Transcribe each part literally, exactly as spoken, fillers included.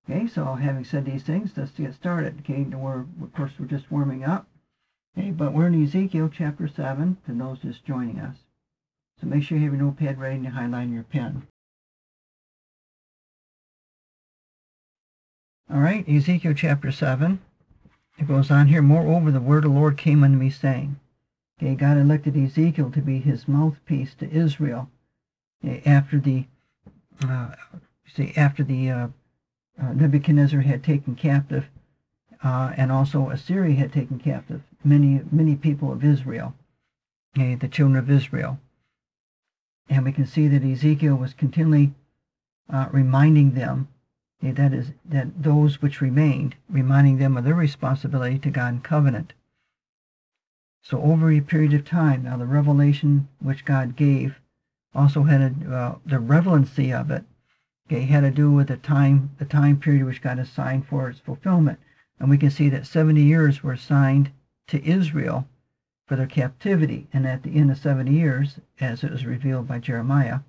Okay, so having said these things, let's get started. Okay, we're, of course, we're just warming up. Okay, but we're in Ezekiel chapter seven, to those just joining us. So make sure you have your notepad ready to highlight in your pen. All right, Ezekiel chapter seven. It goes on here, moreover, the word of the Lord came unto me, saying, okay, God elected Ezekiel to be his mouthpiece to Israel okay, after the, uh, see, after the uh, uh, Nebuchadnezzar had taken captive, uh, and also Assyria had taken captive many, many people of Israel, okay, the children of Israel. And we can see that Ezekiel was continually uh, reminding them, okay, that is, that those which remained, reminding them of their responsibility to God in covenant. So over a period of time, now the revelation which God gave also had a, uh, the relevancy of it, okay, had to do with the time, the time period which God assigned for its fulfillment. And we can see that seventy years were assigned to Israel for their captivity. And at the end of seventy years, as it was revealed by Jeremiah,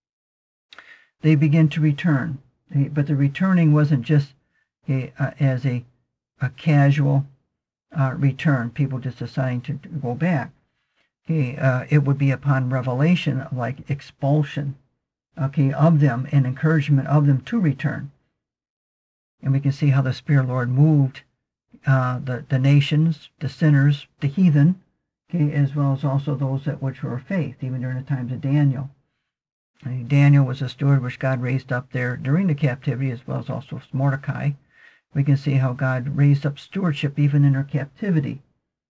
they begin to return. But the returning wasn't just a, uh, as a, a casual uh, return, people just deciding to go back. Okay, uh, it would be upon revelation, like expulsion, okay, of them and encouragement of them to return. And we can see how the Spirit of the Lord moved uh, the, the nations, the sinners, the heathen, okay, as well as also those that which were of faith, even during the times of Daniel. And Daniel was a steward which God raised up there during the captivity, as well as also Mordecai. We can see how God raised up stewardship even in their captivity.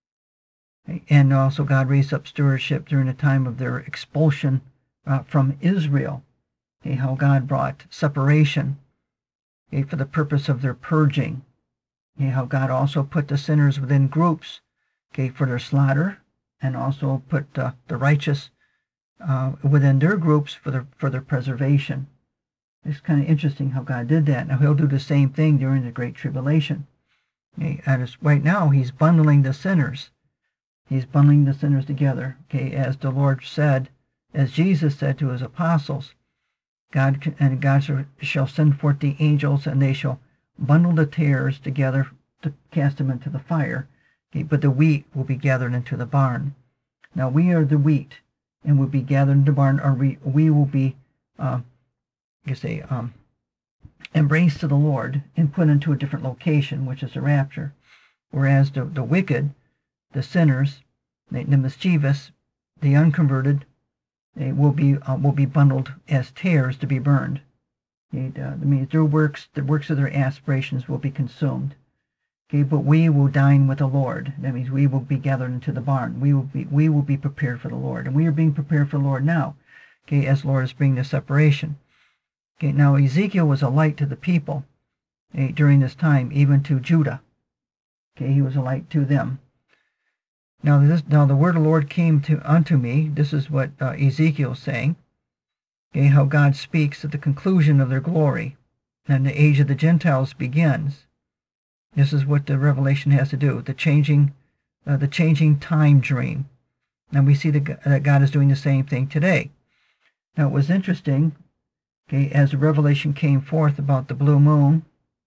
And also God raised up stewardship during the time of their expulsion uh, from Israel. Okay, how God brought separation okay, for the purpose of their purging. Okay, how God also put the sinners within groups okay, for their slaughter, and also put uh, the righteous uh, within their groups for their, for their preservation. It's kind of interesting how God did that. Now he'll do the same thing during the Great Tribulation. Okay, and right now he's bundling the sinners. He's bundling the sinners together. Okay, as the Lord said, as Jesus said to his apostles, God and God shall send forth the angels, and they shall bundle the tares together to cast them into the fire. Okay, but the wheat will be gathered into the barn. Now we are the wheat, and will be gathered into the barn, or we we will be, uh, you say, um, embraced to the Lord and put into a different location, which is the rapture. Whereas the the wicked, the sinners, the, the mischievous, the unconverted, they will be uh, will be bundled as tares to be burned. Okay, uh, that means their works, the works of their aspirations will be consumed. Okay, but we will dine with the Lord. That means we will be gathered into the barn. We will be we will be prepared for the Lord, and we are being prepared for the Lord now. Okay, as the Lord is bringing the separation. Okay, now Ezekiel was a light to the people okay, during this time, even to Judah. Okay, he was a light to them. Now, this, now the word of the Lord came to unto me. This is what uh, Ezekiel is saying. Okay, how God speaks at the conclusion of their glory, and the age of the Gentiles begins. This is what the revelation has to do. The changing, uh, the changing time dream. And we see that that God is doing the same thing today. Now, it was interesting. Okay, as the revelation came forth about the blue moon,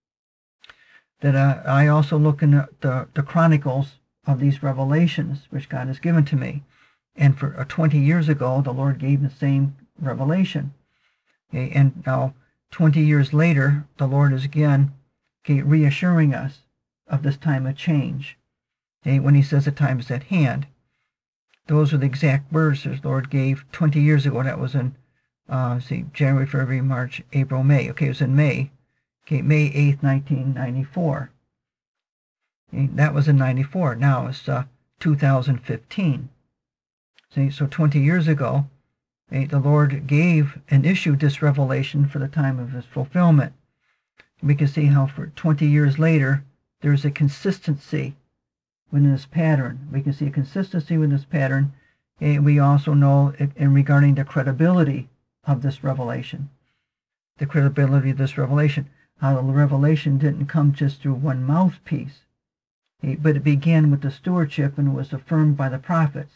that uh, I also look in the, the, the chronicles of these revelations which God has given to me. And for uh, twenty years ago, the Lord gave the same revelation. Okay, and now twenty years later, the Lord is again okay, reassuring us of this time of change. Okay, when he says the time is at hand. Those are the exact words the Lord gave twenty years ago. That was in uh, see, January, February, March, April, May. Okay, it was in May. Okay, May eighth, nineteen ninety-four. Okay, that was in ninety-four. Now it's uh, two thousand fifteen. See, so twenty years ago, okay, the Lord gave and issued this revelation for the time of his fulfillment. We can see how for twenty years later, there's a consistency within this pattern. We can see a consistency with this pattern, and we also know in regarding the credibility of this revelation. The credibility of this revelation. How the revelation didn't come just through one mouthpiece, but it began with the stewardship and was affirmed by the prophets.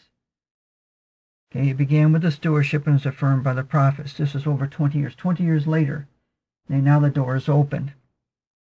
Okay, it began with the stewardship and was affirmed by the prophets. This is over twenty years. twenty years later, and now the door is opened.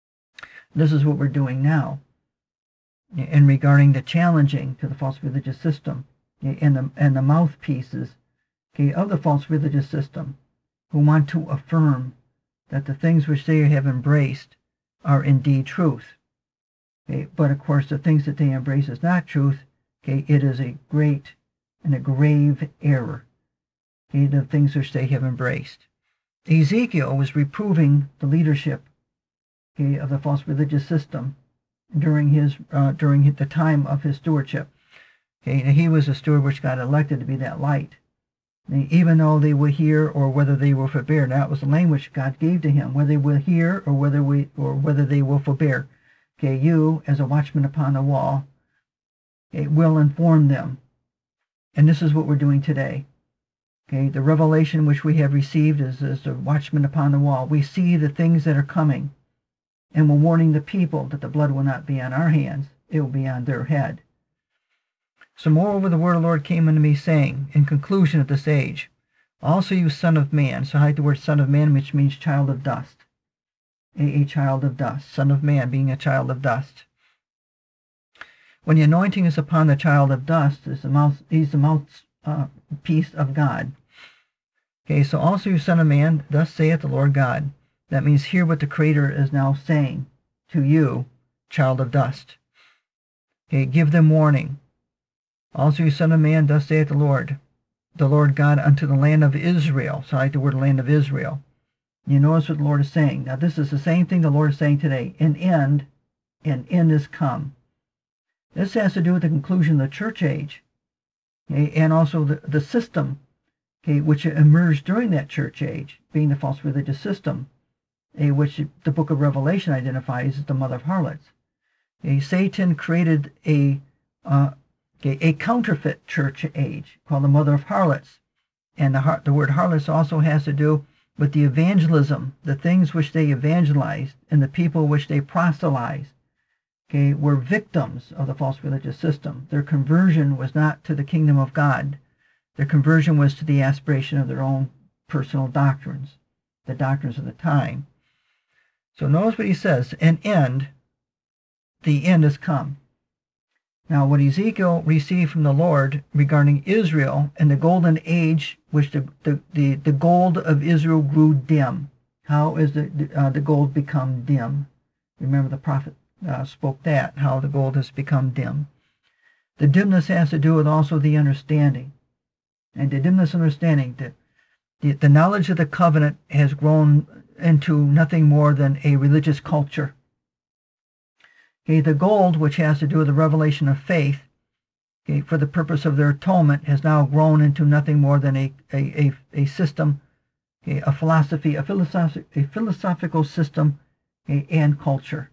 This is what we're doing now. And regarding the challenging to the false religious system, okay, and the and the mouthpieces, okay, of the false religious system, who want to affirm that the things which they have embraced are indeed truth. Okay, but of course, the things that they embrace is not truth. Okay, it is a great and a grave error. Okay, the things which they have embraced. Ezekiel was reproving the leadership, okay, of the false religious system during his uh, during the time of his stewardship. Okay, and he was a steward which got elected to be that light. And even though they will hear or whether they will forbear, that was the language God gave to him, whether they will hear or whether we or whether they will forbear. Okay, you as a watchman upon the wall, it will inform them. And this is what we're doing today. Okay, the revelation which we have received is as a watchman upon the wall. We see the things that are coming, and we're warning the people that the blood will not be on our hands, it will be on their head. So moreover the word of the Lord came unto me, saying, in conclusion of this age, also you son of man, so hide the word son of man, which means child of dust. A, a child of dust, son of man being a child of dust. When the anointing is upon the child of dust, is the mouth, he's the mouthpiece uh, of God. Okay, so also you son of man, thus saith the Lord God. That means hear what the Creator is now saying to you, child of dust. Okay, give them warning. Also you son of man, thus saith the Lord, the Lord God unto the land of Israel. So I like the word land of Israel. You notice what the Lord is saying. Now this is the same thing the Lord is saying today. An end, an end is come. This has to do with the conclusion of the church age, okay, and also the, the system, okay, which emerged during that church age, being the false religious system, okay, which the book of Revelation identifies as the mother of harlots. Okay, Satan created a uh, okay, a counterfeit church age called the mother of harlots, and the, the word harlots also has to do with the evangelism, the things which they evangelized, and the people which they proselytized. Okay, were victims of the false religious system. Their conversion was not to the kingdom of God. Their conversion was to the aspiration of their own personal doctrines, the doctrines of the time. So notice what he says, an end, the end has come. Now what Ezekiel received from the Lord regarding Israel and the golden age, which the, the, the, the gold of Israel grew dim. How is the, uh, the gold become dim? Remember the prophet Uh, spoke that, how the gold has become dim. The dimness has to do with also the understanding. And the dimness understanding, that the, the knowledge of the covenant has grown into nothing more than a religious culture. Okay, the gold, which has to do with the revelation of faith, okay, for the purpose of their atonement, has now grown into nothing more than a, a, a, a system, okay, a philosophy, a, philosoph- a philosophical system, okay, and culture.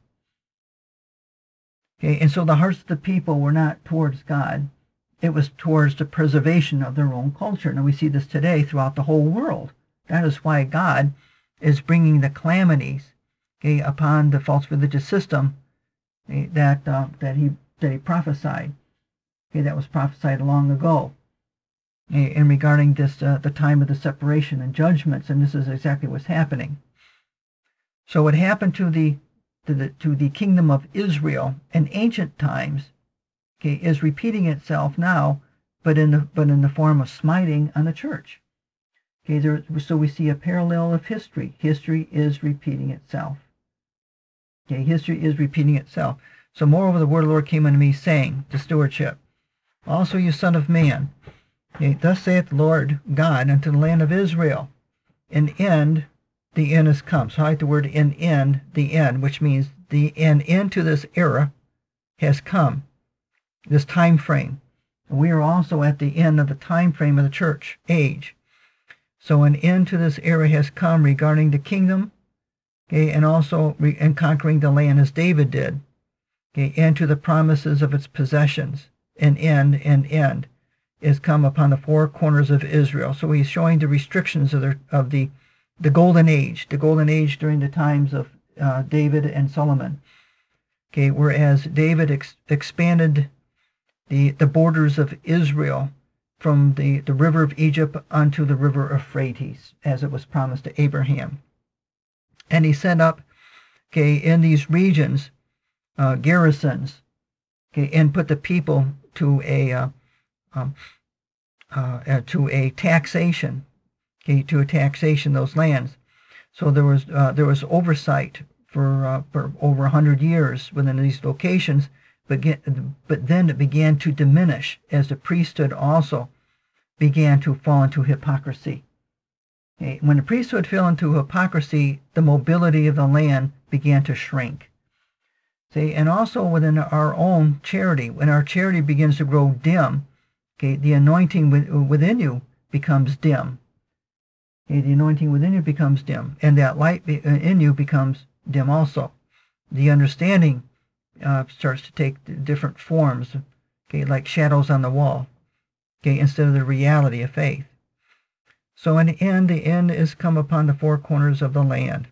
Okay, and so the hearts of the people were not towards God. It was towards the preservation of their own culture. And we see this today throughout the whole world. That is why God is bringing the calamities, okay, upon the false religious system, okay, that uh, that he that he prophesied. Okay, that was prophesied long ago. Okay, and regarding this, uh, the time of the separation and judgments, and this is exactly what's happening. So what happened to the To the, to the kingdom of Israel in ancient times, okay, is repeating itself now, but in the but in the form of smiting on the church. Okay, there, so we see a parallel of history. History is repeating itself. Okay, history is repeating itself. So moreover, the word of the Lord came unto me, saying, to stewardship, also you son of man, okay, thus saith the Lord God unto the land of Israel, an end. The end has come. So I like the word in end, the end, which means the end into this era has come, this time frame. We are also at the end of the time frame of the church age. So an end to this era has come regarding the kingdom, okay, and also re- and conquering the land as David did, okay, and to the promises of its possessions. An end, an end is come upon the four corners of Israel. So he's showing the restrictions of, their, of the The golden age, the golden age during the times of uh, David and Solomon. Okay, whereas David ex- expanded the, the borders of Israel from the, the river of Egypt unto the river of Euphrates, as it was promised to Abraham. And he set up, okay, in these regions, uh, garrisons, okay, and put the people to a uh, um, uh, uh, to a taxation, okay, to a taxation those lands. So there was uh, there was oversight for uh, for over a hundred years within these locations, but get, but then it began to diminish as the priesthood also began to fall into hypocrisy. Okay. When the priesthood fell into hypocrisy, the mobility of the land began to shrink. See, and also within our own charity, when our charity begins to grow dim, okay, the anointing within you becomes dim. Okay, the anointing within you becomes dim, and that light in you becomes dim also. The understanding uh, starts to take different forms, okay, like shadows on the wall, okay, instead of the reality of faith. So in the end, the end is come upon the four corners of the land.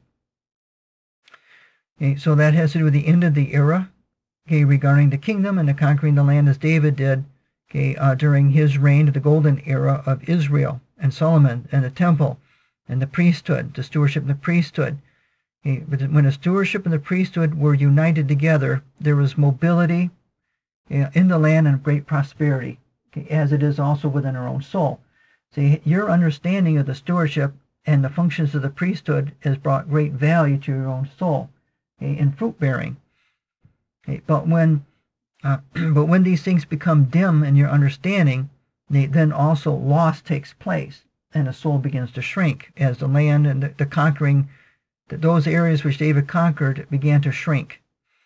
Okay, so that has to do with the end of the era, okay, regarding the kingdom and the conquering the land as David did, okay, uh, during his reign of the golden era of Israel and Solomon and the temple and the priesthood, the stewardship and the priesthood. Okay, but when the stewardship and the priesthood were united together, there was mobility, okay, in the land and great prosperity, okay, as it is also within our own soul. See, your understanding of the stewardship and the functions of the priesthood has brought great value to your own soul, okay, in fruit bearing. Okay, but when uh, but when these things become dim in your understanding, they, then also loss takes place, and the soul begins to shrink as the land and the, the conquering, the, those areas which David conquered began to shrink.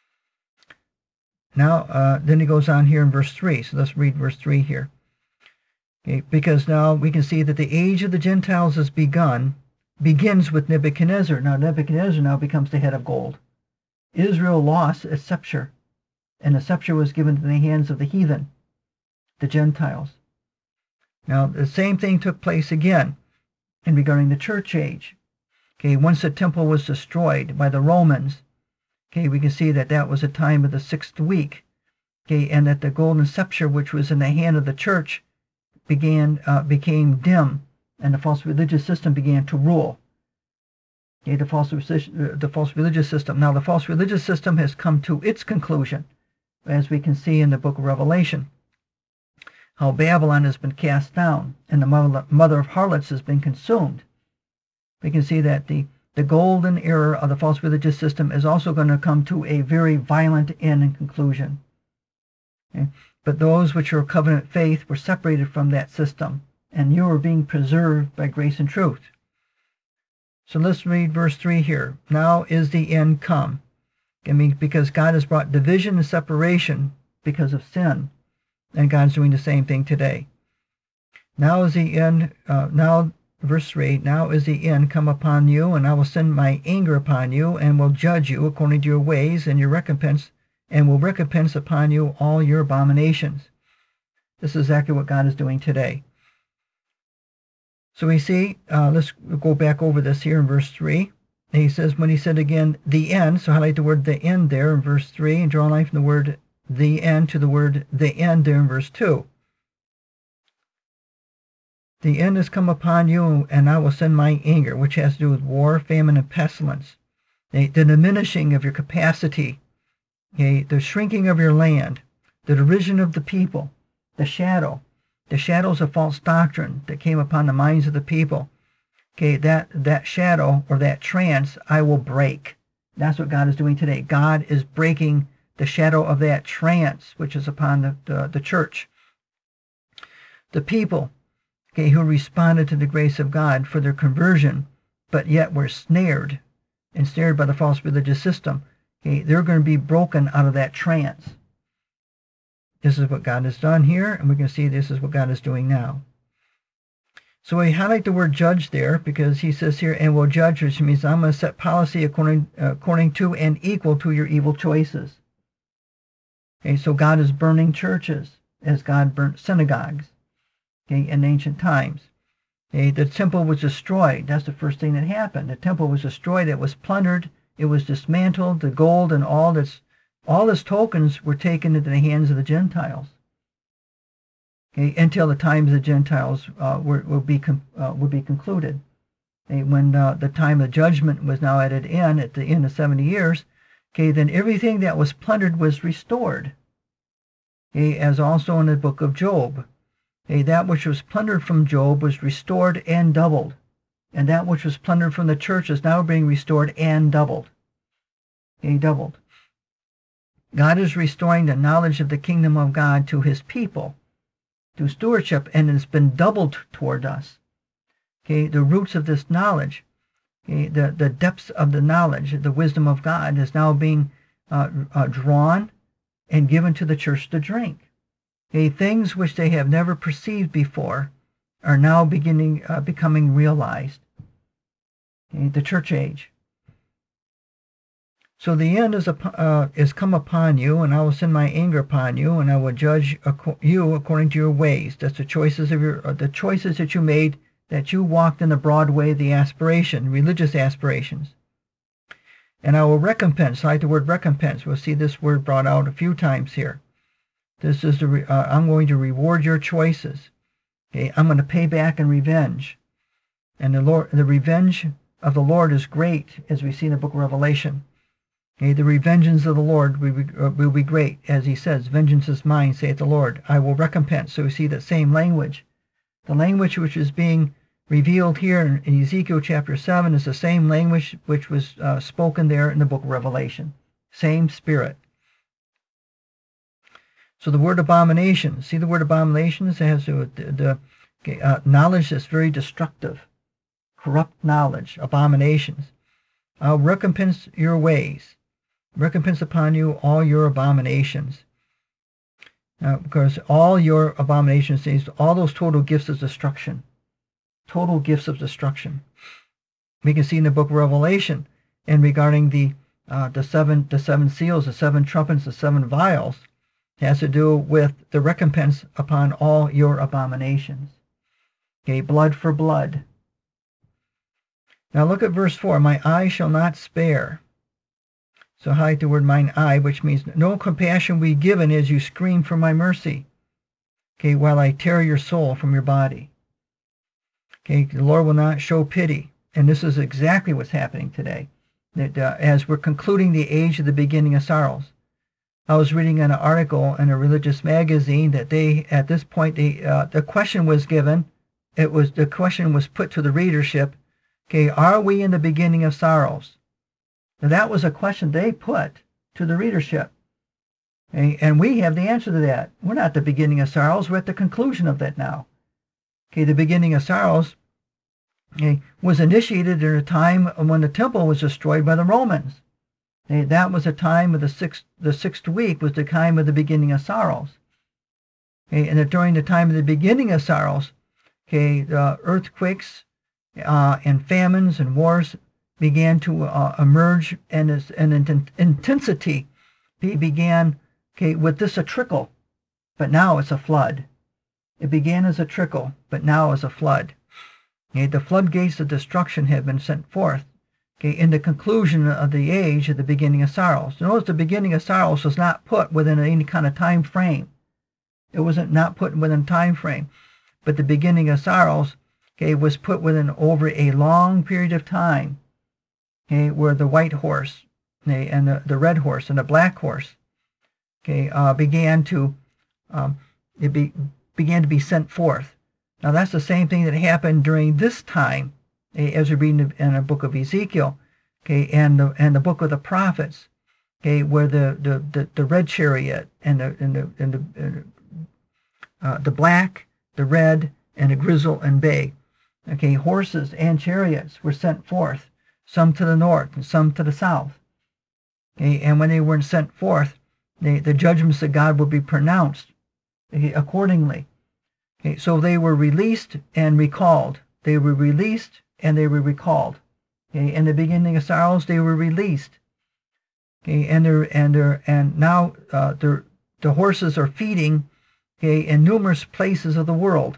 Now, uh, then he goes on here in verse three. So let's read verse three here. Okay, because now we can see that the age of the Gentiles has begun, begins with Nebuchadnezzar. Now Nebuchadnezzar now becomes the head of gold. Israel lost its scepter, and the scepter was given to the hands of the heathen, the Gentiles. Now the same thing took place again in regarding the church age. Okay, once the temple was destroyed by the Romans, okay, we can see that that was a time of the sixth week, okay, and that the golden scepter which was in the hand of the church began uh, became dim, and the false religious system began to rule. Okay, the false the false religious system. Now the false religious system has come to its conclusion, as we can see in the book of Revelation, how Babylon has been cast down and the mother of harlots has been consumed. We can see that the the golden era of the false religious system is also going to come to a very violent end and conclusion. Okay? But those which are covenant faith were separated from that system, and you are being preserved by grace and truth. So let's read verse three here. Now is the end come. I mean, because God has brought division and separation because of sin, and God's doing the same thing today. Now is the end, uh, now, verse three, now is the end come upon you, and I will send my anger upon you, and will judge you according to your ways and your recompense, and will recompense upon you all your abominations. This is exactly what God is doing today. So we see, uh, let's go back over this here in verse three. He says, when he said again, the end, so highlight the word the end there in verse three, and draw a line from the word the end to the word the end there in verse two. The end has come upon you, and I will send my anger, which has to do with war, famine, and pestilence. The, the diminishing of your capacity, okay, the shrinking of your land, the derision of the people, the shadow, the shadows of false doctrine that came upon the minds of the people. Okay, that, that shadow or that trance I will break. That's what God is doing today. God is breaking the shadow of that trance which is upon the, the, the church. The people, okay, who responded to the grace of God for their conversion, but yet were snared, ensnared by the false religious system, okay, they're going to be broken out of that trance. This is what God has done here, and we can see this is what God is doing now. So we highlight the word judge there because he says here, and will judge, which means I'm going to set policy according, uh, according to and equal to your evil choices. Okay, so God is burning churches as God burnt synagogues, okay, in ancient times. Okay, the temple was destroyed. That's the first thing that happened. The temple was destroyed. It was plundered. It was dismantled. The gold and all its all its tokens were taken into the hands of the Gentiles. Okay, until the times of the Gentiles uh, were, will be uh, will be concluded. Okay, when uh, the time of judgment was now at an end, at the end of seventy years, okay, then everything that was plundered was restored. Okay, as also in the book of Job. Okay, that which was plundered from Job was restored and doubled. And that which was plundered from the church is now being restored and doubled. Okay, doubled. God is restoring the knowledge of the kingdom of God to his people through stewardship, and it's been doubled toward us. Okay, the roots of this knowledge, okay, the, the depths of the knowledge, the wisdom of God is now being uh, uh, drawn and given to the church to drink. Okay, things which they have never perceived before are now beginning, uh, becoming realized. Okay, the church age. So the end is, uh, is come upon you, and I will send my anger upon you, and I will judge ac- you according to your ways. That's the choices of your, uh, the choices that you made, that you walked in the broad way of the aspiration, religious aspirations. And I will recompense. I like the word recompense. We'll see this word brought out a few times here. This is the. Re- uh, I'm going to reward your choices. Okay, I'm going to pay back in revenge, and the Lord, the revenge of the Lord is great, as we see in the book of Revelation. Okay, the revengeance of the Lord will be, uh, will be great, as he says, vengeance is mine, saith the Lord. I will recompense. So we see that same language. The language which is being revealed here in, in Ezekiel chapter seven is the same language which was uh, spoken there in the book of Revelation. Same spirit. So the word abomination, see the word abominations has the, the, the uh, knowledge that's very destructive, corrupt knowledge, abominations. I'll recompense your ways. Recompense upon you all your abominations. Now, because all your abominations, all those total gifts of destruction, total gifts of destruction. We can see in the book of Revelation, and regarding the uh, the seven the seven seals, the seven trumpets, the seven vials, it has to do with the recompense upon all your abominations. Okay, blood for blood. Now look at verse four. My eye shall not spare. So highlight the word mine eye, which means no compassion will be given as you scream for my mercy. Okay, while I tear your soul from your body. Okay, the Lord will not show pity. And this is exactly what's happening today. That uh, as we're concluding the age of the beginning of sorrows. I was reading an article in a religious magazine that they, at this point, they, uh, the question was given. It was the question was put to the readership. Okay, are we in the beginning of sorrows? Now, that was a question they put to the readership. Okay, and we have the answer to that. We're not at the beginning of sorrows. We're at the conclusion of that now. Okay, the beginning of sorrows okay, was initiated at a time when the temple was destroyed by the Romans. Okay, that was the time of the sixth, the sixth week was the time of the beginning of sorrows. Okay, and that during the time of the beginning of sorrows, okay, the earthquakes uh, and famines and wars began to uh, emerge, and as an in- intensity they began okay, with this a trickle, but now it's a flood. It began as a trickle, but now as a flood. Okay, the floodgates of destruction have been sent forth okay, in the conclusion of the age of the beginning of sorrows. Notice the beginning of sorrows was not put within any kind of time frame. It wasn't not put within a time frame, but the beginning of sorrows okay, was put within over a long period of time. Okay, where the white horse okay, and the, the red horse and the black horse okay, uh, began to um, it be, began to be sent forth. Now that's the same thing that happened during this time, okay, as we read in the, in the book of Ezekiel, okay, and the and the book of the prophets, okay, where the the, the, the red chariot and the and the and the uh, the black, the red, and the grizzle and bay, okay, horses and chariots were sent forth. Some to the north and some to the south. Okay, and when they were sent forth, they, the judgments of God would be pronounced okay, accordingly. Okay, so they were released and recalled. They were released and they were recalled. Okay, in the beginning of sorrows, they were released. Okay, and they're and they're and now uh, they're, the horses are feeding okay, in numerous places of the world.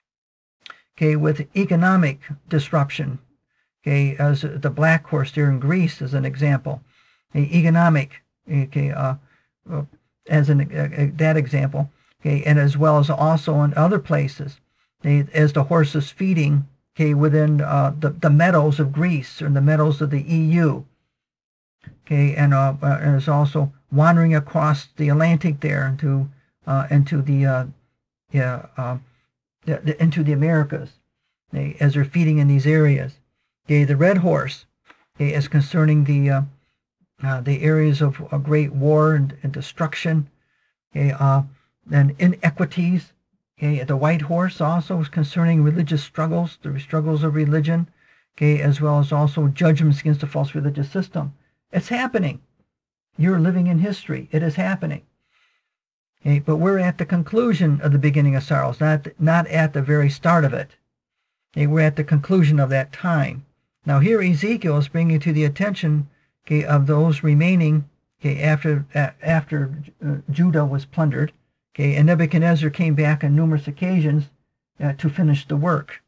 Okay, with economic disruption. Okay, as the black horse there in Greece as an example, okay, economic, okay, uh, uh, as an uh, that example, okay, and as well as also in other places, okay, as the horse is feeding, okay, within uh, the the meadows of Greece or the meadows of the E U, Okay, and uh, uh, is also wandering across the Atlantic there into uh, into the uh, yeah uh, the, the, into the Americas, okay, as they're feeding in these areas. Okay, the red horse, okay, is concerning the uh, uh, the areas of uh, great war and, and destruction. Okay, uh, and inequities. Okay, the white horse also is concerning religious struggles, the struggles of religion. Okay, as well as also judgments against the false religious system. It's happening. You're living in history. It is happening. Okay, but we're at the conclusion of the beginning of sorrows, not not at the very start of it. Okay, we're at the conclusion of that time. Now here Ezekiel is bringing to the attention, okay, of those remaining, okay, after uh, after uh, Judah was plundered, okay, and Nebuchadnezzar came back on numerous occasions uh, to finish the work.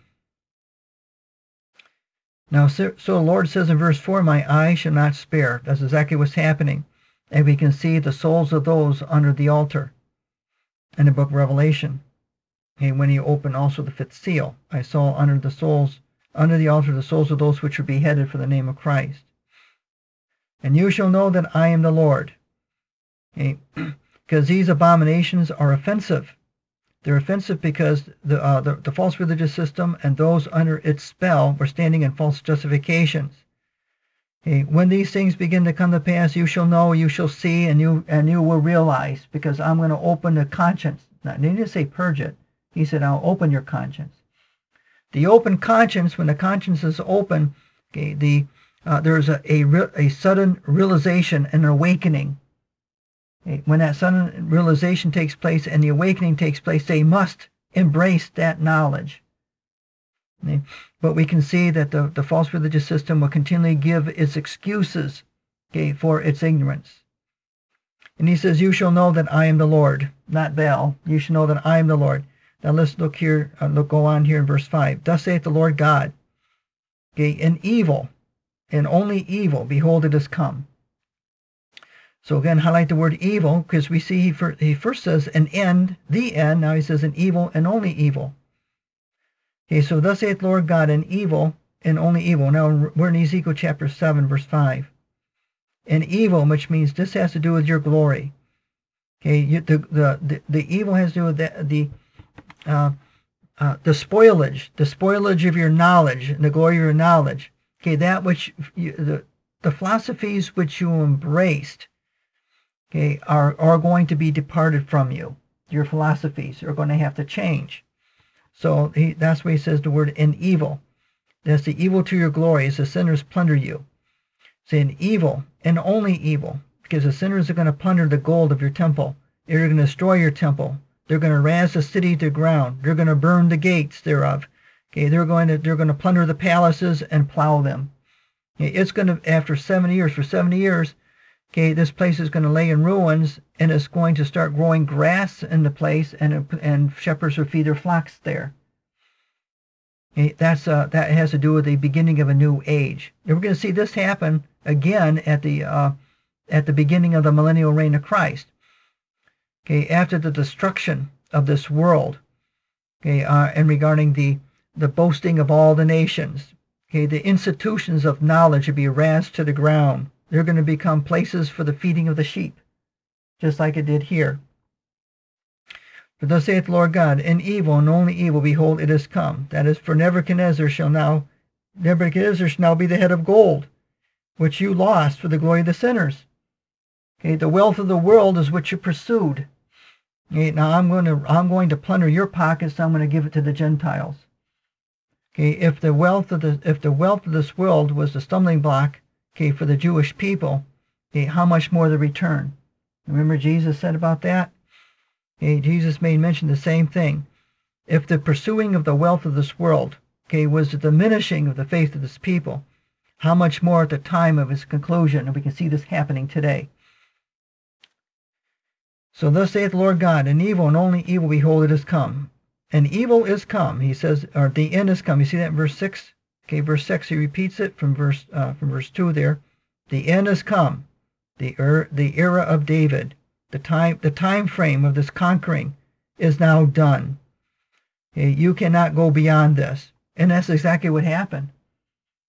Now, so, so the Lord says in verse four, "My eye shall not spare." That's exactly what's happening. And we can see the souls of those under the altar in the book of Revelation. Okay, when he opened also the fifth seal, I saw under the souls, under the altar, the souls of those which were beheaded for the name of Christ. And you shall know that I am the Lord. Okay, because these abominations are offensive. They're offensive because the, uh, the the false religious system and those under its spell were standing in false justifications. Okay, when these things begin to come to pass, you shall know, you shall see, and you and you will realize, because I'm going to open the conscience. Now, he didn't say purge it. He said, I'll open your conscience. The open conscience, when the conscience is open, okay, the uh, there's a, a a sudden realization and awakening. Okay, when that sudden realization takes place and the awakening takes place, they must embrace that knowledge. Okay? But we can see that the, the false religious system will continually give its excuses, okay, for its ignorance. And he says, you shall know that I am the Lord, not Baal. You shall know that I am the Lord. Now let's look here, uh, look, go on here in verse five. Thus saith the Lord God, okay, in evil, and only evil, behold, it has come. So again, highlight the word evil, because we see he, for, he first says an end, the end. Now he says an evil and only evil. Okay, so thus saith Lord God, an evil and only evil. Now we're in Ezekiel chapter seven, verse five. An evil, which means this has to do with your glory. Okay, you, the, the, the, the evil has to do with the, the, uh, uh, the spoilage, the spoilage of your knowledge, and the glory of your knowledge. Okay, that which, you, the, the philosophies which you embraced, okay, are, are going to be departed from you. Your philosophies are going to have to change. So he, that's why he says the word in evil. That's the evil to your glory as the sinners plunder you. Say an evil and only evil, because the sinners are going to plunder the gold of your temple. They're going to destroy your temple. They're going to razz the city to the ground. They're going to burn the gates thereof. Okay, they're going to they're going to plunder the palaces and plow them. Okay, it's going to, after seventy years, for seventy years, okay, this place is going to lay in ruins, and it's going to start growing grass in the place, and and shepherds will feed their flocks there. Okay, that's uh, that has to do with the beginning of a new age. And we're going to see this happen again at the uh, at the beginning of the millennial reign of Christ. Okay, after the destruction of this world, okay, uh, and regarding the the boasting of all the nations, okay, the institutions of knowledge will be razed to the ground. They're going to become places for the feeding of the sheep, just like it did here. For thus saith the Lord God, in evil and only evil, behold, it is come. That is, for Nebuchadnezzar shall now, Nebuchadnezzar shall now be the head of gold, which you lost for the glory of the sinners. Okay, the wealth of the world is what you pursued. Okay, now I'm going to I'm going to plunder your pockets. I'm going to give it to the Gentiles. Okay, if the wealth of the if the wealth of this world was the stumbling block, okay, for the Jewish people, okay, how much more the return? Remember Jesus said about that? Okay, Jesus made mention the same thing. If the pursuing of the wealth of this world, okay, was the diminishing of the faith of this people, how much more at the time of his conclusion? And we can see this happening today. So thus saith the Lord God, in evil and only evil, behold, it is come. And evil is come, he says, or the end is come. You see that in verse six? Okay, verse six, he repeats it from verse uh, from verse two there. The end is come, the er, the era of David, the time the time frame of this conquering is now done. Okay, you cannot go beyond this, and that's exactly what happened.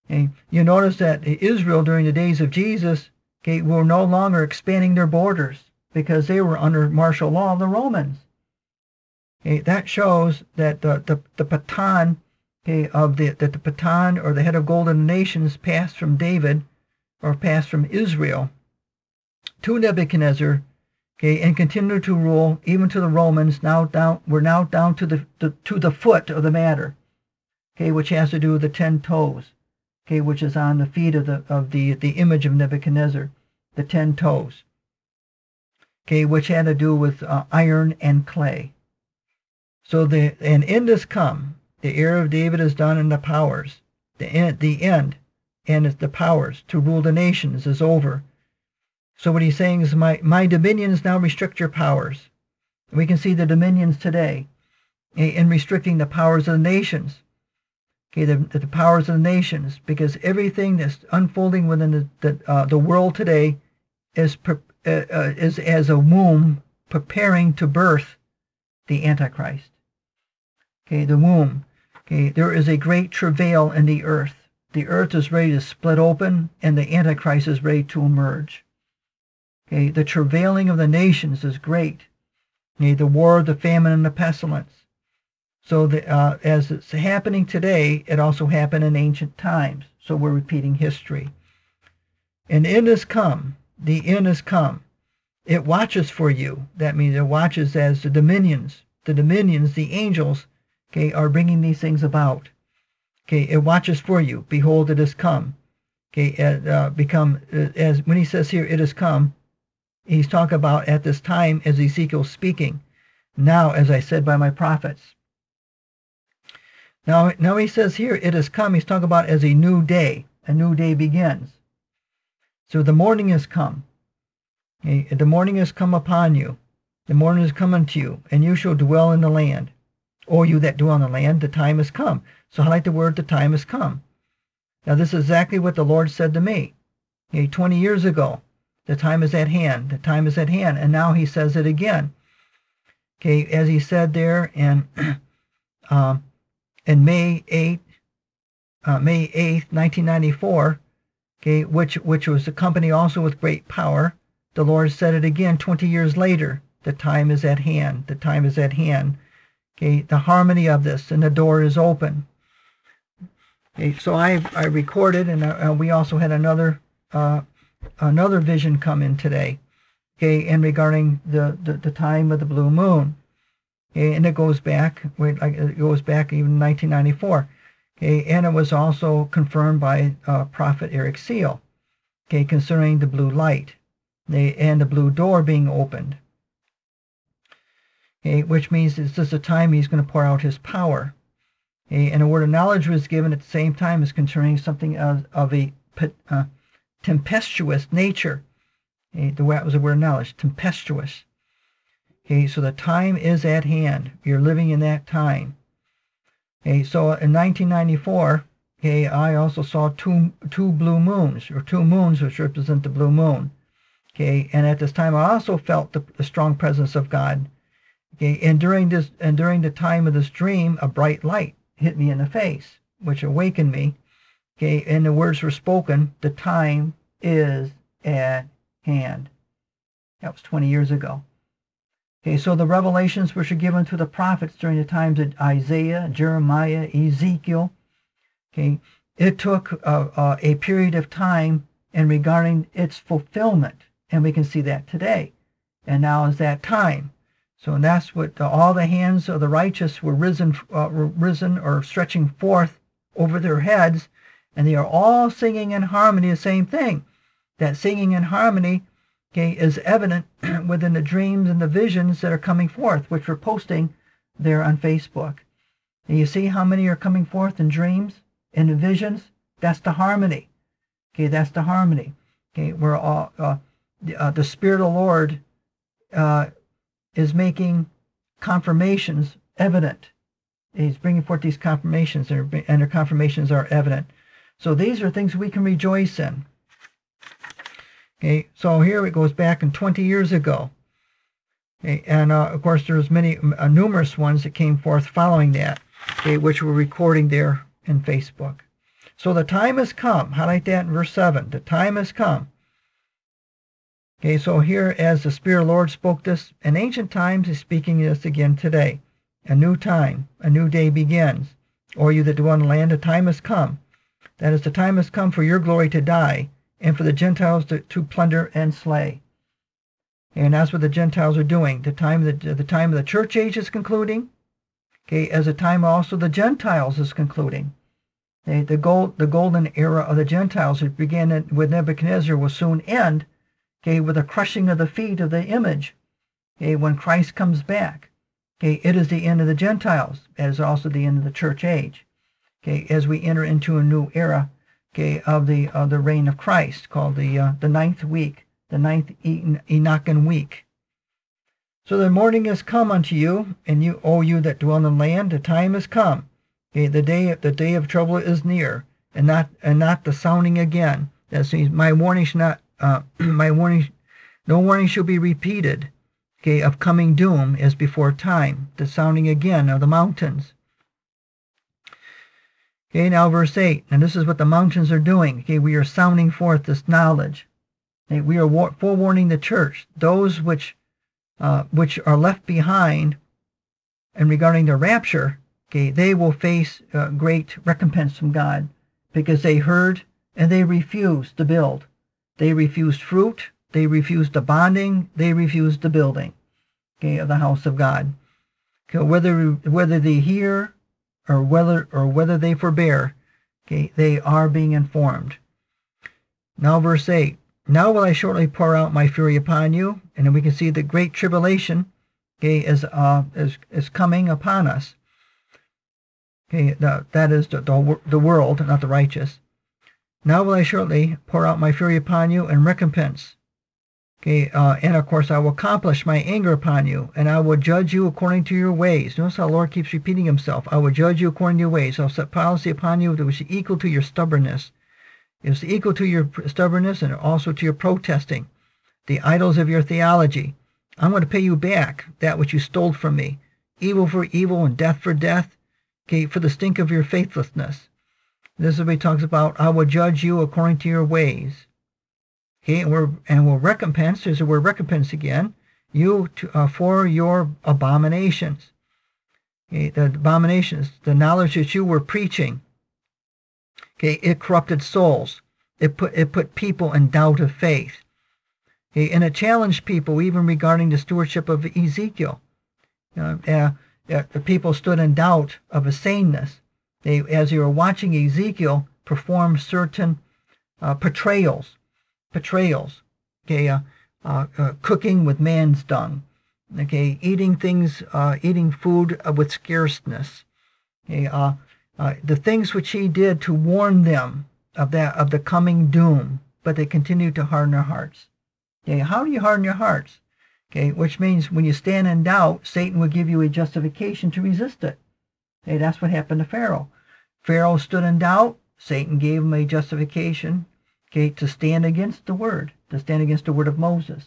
Okay, you notice that Israel during the days of Jesus, okay, were no longer expanding their borders because they were under martial law of the Romans. Okay, that shows that the the, the baton, okay, of the that the baton or the head of gold in the nations passed from David, or passed from Israel to Nebuchadnezzar, okay, and continued to rule even to the Romans. Now down, we're now down to the, the to the foot of the matter, okay, which has to do with the ten toes, okay, which is on the feet of the of the the image of Nebuchadnezzar, the ten toes, okay, which had to do with uh, iron and clay. So the and in this come the era of David is done, and the powers, the end, the end, and the powers to rule the nations is over. So what he's saying is, my my dominions now restrict your powers. We can see the dominions today in restricting the powers of the nations. Okay, the, the powers of the nations, because everything that's unfolding within the the, uh, the world today is uh, uh, is as a womb preparing to birth the Antichrist. Okay, the womb. Okay, there is a great travail in the earth. The earth is ready to split open, and the Antichrist is ready to emerge. Okay, the travailing of the nations is great. Okay, the war, the famine, and the pestilence. So the, uh, as it's happening today, it also happened in ancient times. So we're repeating history. And end is come. The end is come. It watches for you. That means it watches as the dominions. The dominions, the angels, okay, are bringing these things about. Okay, it watches for you. Behold, it has come. Okay, it, uh, become as when he says here, it has come. He's talking about at this time as Ezekiel's speaking. Now, as I said by my prophets. Now, now he says here, it has come. He's talking about as a new day. A new day begins. So the morning has come. Okay, the morning has come upon you. The morning has come unto you, and you shall dwell in the land. O you that dwell in the land, the time has come. So I like the word, the time has come. Now this is exactly what the Lord said to me. Okay, twenty years ago. The time is at hand. The time is at hand. And now he says it again. Okay, as he said there in, uh, in May eighth, uh, May eighth, nineteen ninety-four, okay, which, which was accompanied also with great power, the Lord said it again twenty years later. The time is at hand. The time is at hand. Okay, the harmony of this, and the door is open. Okay, so I I recorded, and uh, we also had another uh, another vision come in today. Okay, and regarding the, the, the time of the blue moon. Okay, and it goes back, wait, like it goes back even nineteen ninety-four. Okay, and it was also confirmed by uh, Prophet Eric Seal. Okay, concerning the blue light, they, and the blue door being opened. Okay, which means this is the time he's going to pour out his power. Okay, and a word of knowledge was given at the same time as concerning something of, of a uh, tempestuous nature. Okay, the that was a word of knowledge, tempestuous. Okay, so the time is at hand. You're living in that time. Okay, so in nineteen ninety-four, okay, I also saw two two blue moons, or two moons which represent the blue moon. Okay, and at this time I also felt the, the strong presence of God. Okay, and during this and during the time of this dream, a bright light hit me in the face, which awakened me. Okay, and the words were spoken, the time is at hand. That was twenty years ago. Okay, so the revelations which are given to the prophets during the times of Isaiah, Jeremiah, Ezekiel, okay, it took a, a, a period of time in regarding its fulfillment, and we can see that today. And now is that time. So and that's what uh, all the hands of the righteous were risen, uh, were risen or stretching forth over their heads, and they are all singing in harmony the same thing. That singing in harmony, okay, is evident within the dreams and the visions that are coming forth, which we're posting there on Facebook. And you see how many are coming forth in dreams and in visions? That's the harmony. Okay, that's the harmony. Okay, we're all uh, the, uh, the Spirit of the Lord uh, is making confirmations evident. He's bringing forth these confirmations, and their confirmations are evident. So these are things we can rejoice in. Okay, so here it goes back in twenty years ago. Okay, and uh, of course there's many, uh, numerous ones that came forth following that, okay, which we're recording there in Facebook. So the time has come. Highlight that in verse seven. The time has come. Okay, so here, as the Spirit of the Lord spoke this in ancient times, He's speaking this again today. A new time, a new day begins. O you that dwell in the land, the time has come. That is, the time has come for your glory to die, and for the Gentiles to, to plunder and slay. And that's what the Gentiles are doing. The time of the, the time of the church age is concluding. Okay, as the time also the Gentiles is concluding. Okay, the gold, the golden era of the Gentiles, which began with Nebuchadnezzar, will soon end. Okay, with the crushing of the feet of the image. Okay, when Christ comes back. Okay, it is the end of the Gentiles. It is also the end of the church age. Okay, as we enter into a new era. Okay, of the of the reign of Christ, called the uh, the ninth week, the ninth Enochian week. So the morning has come unto you, and you, O you that dwell in the land, the time has come. Okay, the day the day of trouble is near, and not and not the sounding again. That means my warning shall not uh, my warning, no warning shall be repeated. Okay, of coming doom as before time, the sounding again of the mountains. Okay, now verse eight, and this is what the mountains are doing. Okay, we are sounding forth this knowledge. Okay, we are war- forewarning the church, those which uh, which are left behind, and regarding the rapture, okay, they will face uh, great recompense from God, because they heard and they refused to build. They refused fruit, they refused the bonding, they refused the building, okay, of the house of God. Okay, whether whether they hear or whether or whether they forbear, okay, they are being informed. Now verse eight. Now will I shortly pour out my fury upon you, and then we can see the great tribulation, okay, is uh is is coming upon us. Okay, the, that is the, the the world, not the righteous. Now will I shortly pour out my fury upon you and recompense. Okay, uh, and of course I will accomplish my anger upon you, and I will judge you according to your ways. Notice how the Lord keeps repeating Himself. I will judge you according to your ways. I'll set policy upon you that was equal to your stubbornness. It was equal to your stubbornness and also to your protesting, the idols of your theology. I'm going to pay you back that which you stole from me, evil for evil and death for death, okay, for the stink of your faithlessness. This is what He talks about. I will judge you according to your ways. Okay, and we're and will recompense. There's the word recompense again. You to, uh, for your abominations. Okay, the abominations, the knowledge that you were preaching. Okay, it corrupted souls. It put it put people in doubt of faith. Okay, and it challenged people even regarding the stewardship of Ezekiel. Uh, uh, uh, the people stood in doubt of his saneness. They, as they were watching Ezekiel perform certain uh, portrayals, portrayals. Okay, uh, uh, uh, cooking with man's dung. Okay, eating things, uh, eating food uh, with scarceness. Okay, uh, uh, the things which he did to warn them of that of the coming doom, but they continued to harden their hearts. Okay, how do you harden your hearts? Okay, which means when you stand in doubt, Satan will give you a justification to resist it. Okay, that's what happened to Pharaoh. Pharaoh stood in doubt. Satan gave him a justification, okay, to stand against the word, to stand against the word of Moses.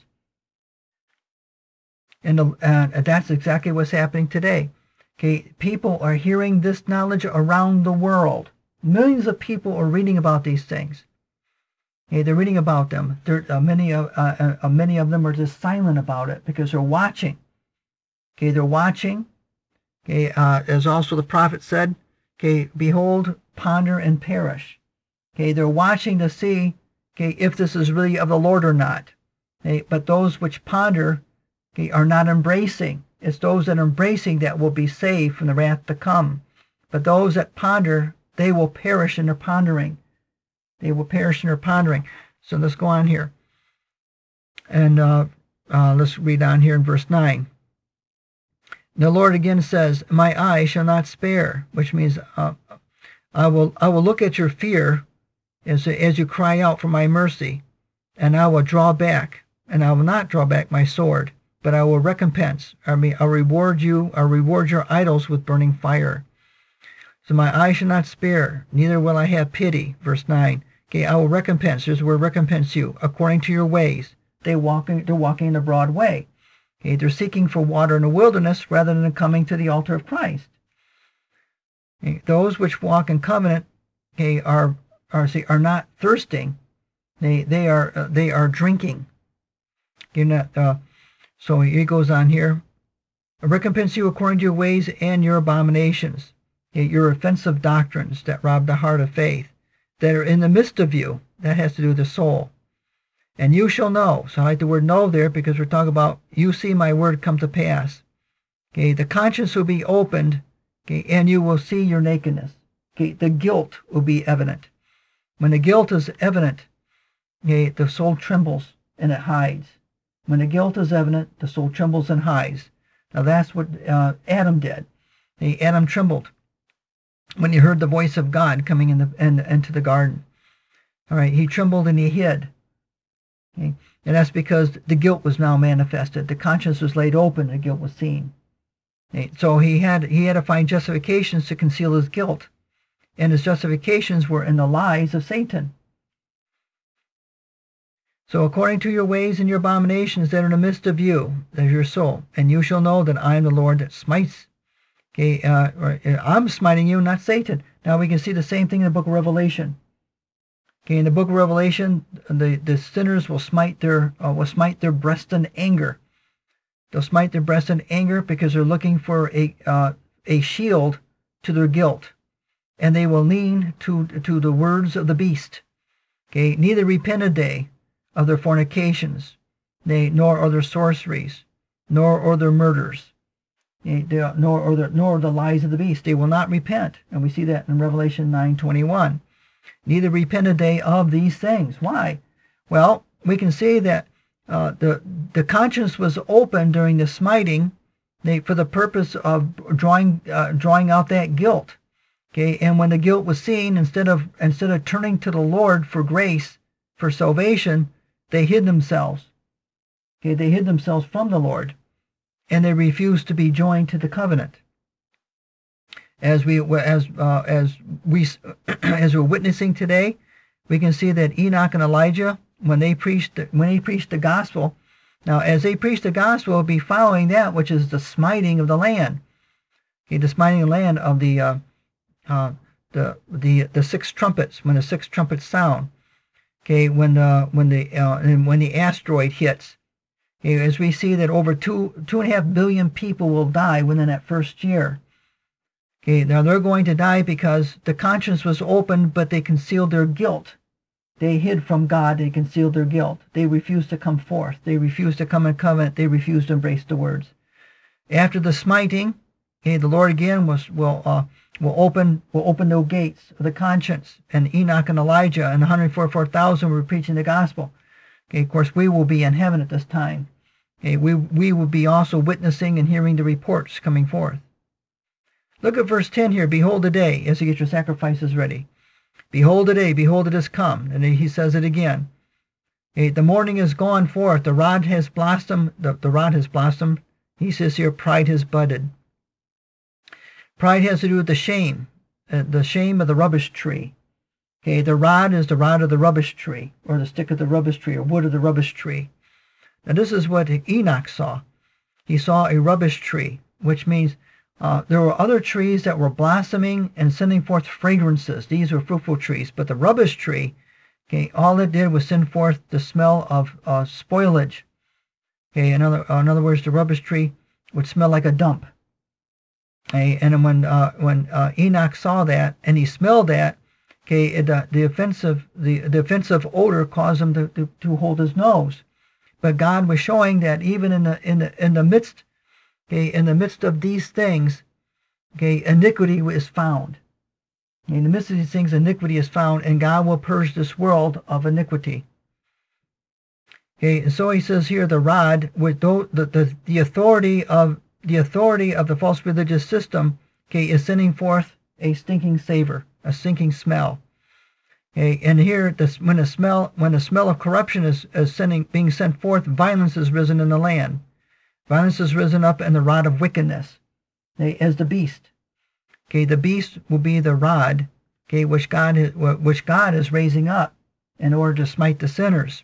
And, the, and that's exactly what's happening today. Okay, people are hearing this knowledge around the world. Millions of people are reading about these things. Okay, they're reading about them. There, uh, many of uh, uh, many of them are just silent about it because they're watching. Okay, they're watching. Okay, uh, as also the prophet said. Okay, behold, ponder and perish. Okay, they're watching to see, okay, if this is really of the Lord or not. Okay, but those which ponder, okay, are not embracing. It's those that are embracing that will be saved from the wrath to come. But those that ponder, they will perish in their pondering. They will perish in their pondering. So let's go on here. And uh, uh, let's read on here in verse nine. The Lord again says, my eye shall not spare, which means uh, I will I will look at your fear as, as you cry out for my mercy, and I will draw back, and I will not draw back my sword, but I will recompense, I mean, I'll reward you, I'll reward your idols with burning fire. So my eye shall not spare, neither will I have pity. Verse nine. Okay, I will recompense. There's where recompense you according to your ways. They walk. They're walking in the broad way. Okay, they're seeking for water in the wilderness rather than coming to the altar of Christ. Okay, those which walk in covenant, okay, are are see, are not thirsting. They they are uh, they are drinking. Okay, not, uh, so he goes on here. I recompense you according to your ways and your abominations, okay, your offensive doctrines that rob the heart of faith, that are in the midst of you. That has to do with the soul. And you shall know. So I like the word know there because we're talking about you see my word come to pass. Okay, the conscience will be opened, okay, and you will see your nakedness. Okay, the guilt will be evident. When the guilt is evident, okay, the soul trembles and it hides. When the guilt is evident, the soul trembles and hides. Now that's what uh, Adam did. Okay, Adam trembled when he heard the voice of God coming in the in, into the garden. All right, he trembled and he hid. Okay, and that's because the guilt was now manifested. The conscience was laid open. The guilt was seen. Okay, so he had he had to find justifications to conceal his guilt, and his justifications were in the lies of Satan. So according to your ways and your abominations that are in the midst of you, that is your soul, and you shall know that I am the Lord that smites. Okay, uh, or, uh, I'm smiting you, not Satan. Now we can see the same thing in the book of Revelation. Okay, in the book of Revelation, the, the sinners will smite their uh, will smite their breast in anger. They'll smite their breast in anger because they're looking for a uh, a shield to their guilt, and they will lean to to the words of the beast. Okay, neither repented they of their fornications, nay, nor are their sorceries, nor are their murders, nay, they are, nor are their, nor the lies of the beast. They will not repent, and we see that in Revelation nine twenty-one. Neither repented they of these things. Why? Well, we can see that uh, the the conscience was open during the smiting, they, for the purpose of drawing uh, drawing out that guilt. Okay, and when the guilt was seen, instead of instead of turning to the Lord for grace, for salvation, they hid themselves. Okay, they hid themselves from the Lord, and they refused to be joined to the covenant. As we as uh, as we as we're witnessing today, we can see that Enoch and Elijah, when they preached when they preached the gospel, now as they preached the gospel, will be following that which is the smiting of the land. Okay, the smiting of the land of the uh, uh, the the the six trumpets, when the six trumpets sound. Okay, when the when the uh, and when the asteroid hits, okay, as we see that over two two and a half billion people will die within that first year. Okay, now they're going to die because the conscience was open, but they concealed their guilt. They hid from God. They concealed their guilt. They refused to come forth. They refused to come in covenant. They refused to embrace the words. After the smiting, okay, the Lord again was will uh, will open will open the gates of the conscience, and Enoch and Elijah and one hundred forty-four thousand were preaching the gospel. Okay, of course, we will be in heaven at this time. Okay, we we will be also witnessing and hearing the reports coming forth. Look at verse ten here. Behold the day, as you get your sacrifices ready. Behold the day, behold it is come. And he says it again. Okay, the morning is gone forth. The rod has blossomed. The, the rod has blossomed. He says here, pride has budded. Pride has to do with the shame, uh, the shame of the rubbish tree. Okay, the rod is the rod of the rubbish tree, or the stick of the rubbish tree, or wood of the rubbish tree. Now this is what Enoch saw. He saw a rubbish tree, which means uh, there were other trees that were blossoming and sending forth fragrances. These were fruitful trees, but the rubbish tree, okay, all it did was send forth the smell of uh, spoilage. Okay, in other, uh, in other words, the rubbish tree would smell like a dump. Okay, and when uh, when uh, Enoch saw that and he smelled that, okay, it, uh, the offensive the, the offensive odor caused him to, to, to hold his nose. But God was showing that even in the in the in the midst, okay, in the midst of these things, okay, iniquity is found. In the midst of these things, iniquity is found, and God will purge this world of iniquity. Okay, and so he says here, the rod with the the, the authority of the authority of the false religious system, okay, is sending forth a stinking savor, a stinking smell. Okay, and here, this, when the smell when the smell of corruption is, is sending being sent forth, violence is risen in the land. Violence is risen up in the rod of wickedness, okay, as the beast. Okay, the beast will be the rod, okay, which God is, which God is raising up in order to smite the sinners.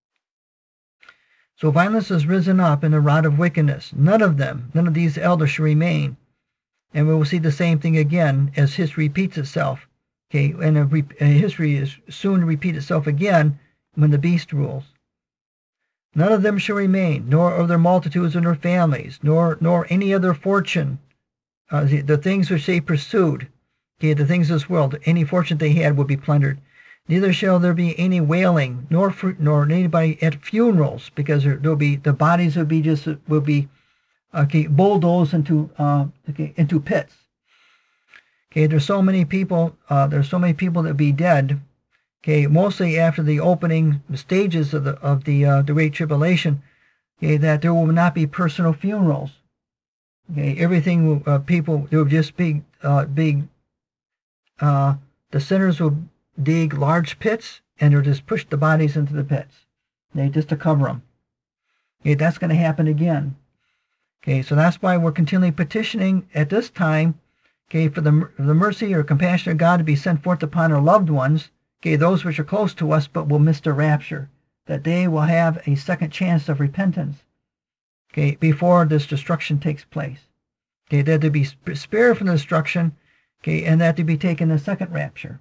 So violence is risen up in the rod of wickedness. None of them, none of these elders shall remain. And we will see the same thing again as history repeats itself. Okay, and a re- a history is soon to repeat itself again when the beast rules. None of them shall remain, nor of their multitudes and their families, nor nor any other fortune, uh, the, the things which they pursued, okay, the things of this world, any fortune they had will be plundered. Neither shall there be any wailing, nor fr- nor anybody at funerals, because there will be the bodies will be just will be okay bulldozed into uh, okay into pits. Okay, there's so many people. Uh, there's so many people that be dead. Okay, mostly after the opening stages of the of the uh, the Great Tribulation. Okay, that there will not be personal funerals. Okay, everything will, uh, people there will just be uh, big. Uh, the sinners will dig large pits and they'll just push the bodies into the pits. They just to cover them. Okay, that's going to happen again. Okay, so that's why we're continually petitioning at this time. Okay, for the the mercy or compassion of God to be sent forth upon our loved ones. Okay, those which are close to us but will miss the rapture, that they will have a second chance of repentance. Okay, before this destruction takes place. Okay, that they be spared from the destruction. Okay, and that to be taken in the second rapture.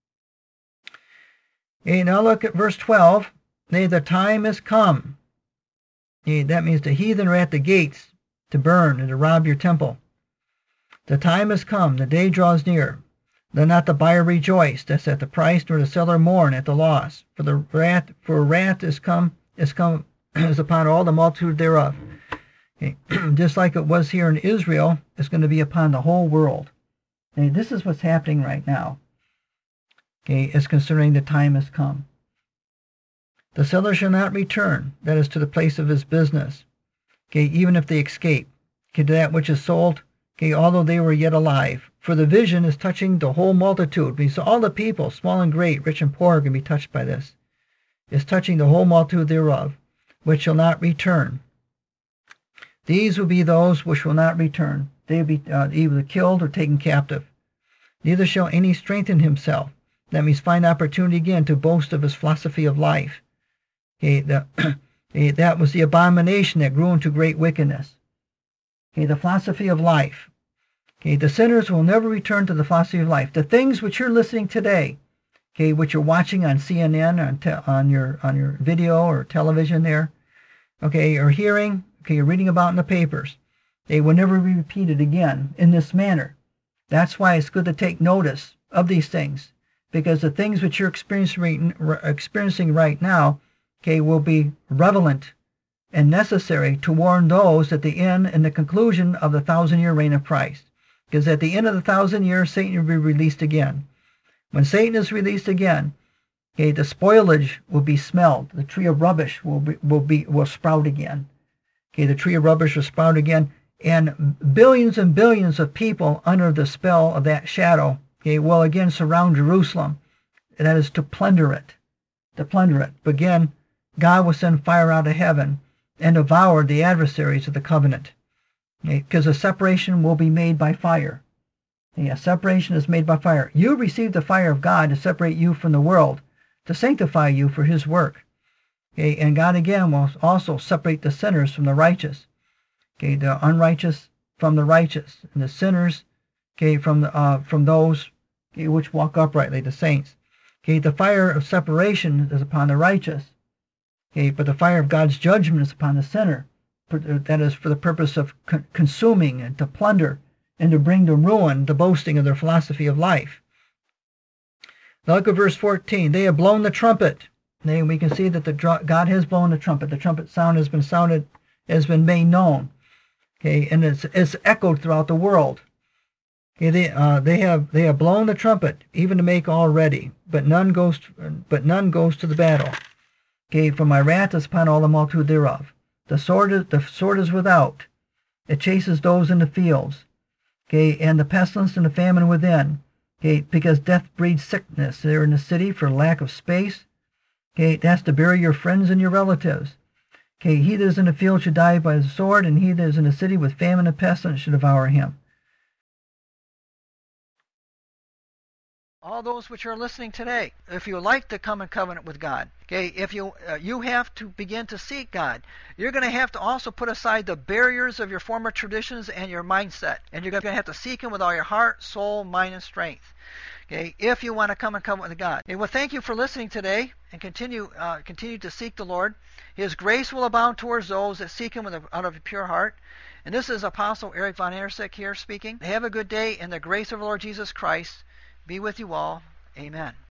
Okay, now look at verse twelve. Nay, the time is come. Okay, that means the heathen are at the gates to burn and to rob your temple. The time is come, the day draws near. Let not the buyer rejoice that's at the price, nor the seller mourn at the loss. For the wrath, for wrath is come, is come, is upon all the multitude thereof. Okay. Just like it was here in Israel, it's going to be upon the whole world. Okay, this is what's happening right now. Okay, it's concerning the time has come. The seller shall not return, that is to the place of his business. Okay, even if they escape. Okay, to that which is sold. Okay, although they were yet alive. For the vision is touching the whole multitude. Means all the people, small and great, rich and poor, are going to be touched by this. It's touching the whole multitude thereof, which shall not return. These will be those which will not return. They will be uh, either killed or taken captive. Neither shall any strengthen himself. That means find opportunity again to boast of his philosophy of life. Okay, the, that was the abomination that grew into great wickedness. Okay, the philosophy of life. Okay, the sinners will never return to the philosophy of life. The things which you're listening today, okay, which you're watching on C N N, on, te- on your on your video or television there, okay, or hearing, okay, you're reading about in the papers, they will never be repeated again in this manner. That's why it's good to take notice of these things, because the things which you're experiencing experiencing right now, okay, will be relevant and necessary to warn those at the end and the conclusion of the thousand-year reign of Christ. Because at the end of the thousand years, Satan will be released again. When Satan is released again, okay, the spoilage will be smelled. The tree of rubbish will be, will be will sprout again. Okay, the tree of rubbish will sprout again, and billions and billions of people under the spell of that shadow, okay, will again surround Jerusalem. And that is to plunder it, to plunder it. But again, God will send fire out of heaven and devour the adversaries of the covenant. Because a separation will be made by fire. A separation is made by fire. You receive the fire of God to separate you from the world, to sanctify you for his work. Okay, and God again will also separate the sinners from the righteous. Okay, the unrighteous from the righteous, and the sinners, okay, from the, uh, from those, okay, which walk uprightly, the saints. Okay, the fire of separation is upon the righteous. Okay, but the fire of God's judgment is upon the sinner. That is for the purpose of con- consuming and to plunder and to bring to ruin the boasting of their philosophy of life. Now look at verse fourteen. They have blown the trumpet. And we can see that the God has blown the trumpet. The trumpet sound has been sounded, has been made known. Okay, and it's, it's echoed throughout the world. Okay, they uh, they have they have blown the trumpet, even to make all ready, but none goes to, but none goes to the battle. Okay, for my wrath is upon all the multitude thereof. The sword is, the sword is without. It chases those in the fields. Okay, and the pestilence and the famine within. Okay, because death breeds sickness there in the city for lack of space. Okay, that's to bury your friends and your relatives. Okay, he that is in the field should die by the sword, and he that is in the city with famine and pestilence should devour him. all those which are listening today, if you like to come in covenant with God, okay, if you uh, you have to begin to seek God, you're going to have to also put aside the barriers of your former traditions and your mindset, and you're going to have to seek Him with all your heart, soul, mind, and strength. Okay, if you want to come in covenant with God. And well, thank you for listening today, and continue uh, continue to seek the Lord. His grace will abound towards those that seek Him with a, out of a pure heart. And this is Apostle Eric Von Ersick here speaking. Have a good day, and the grace of the Lord Jesus Christ be with you all. Amen.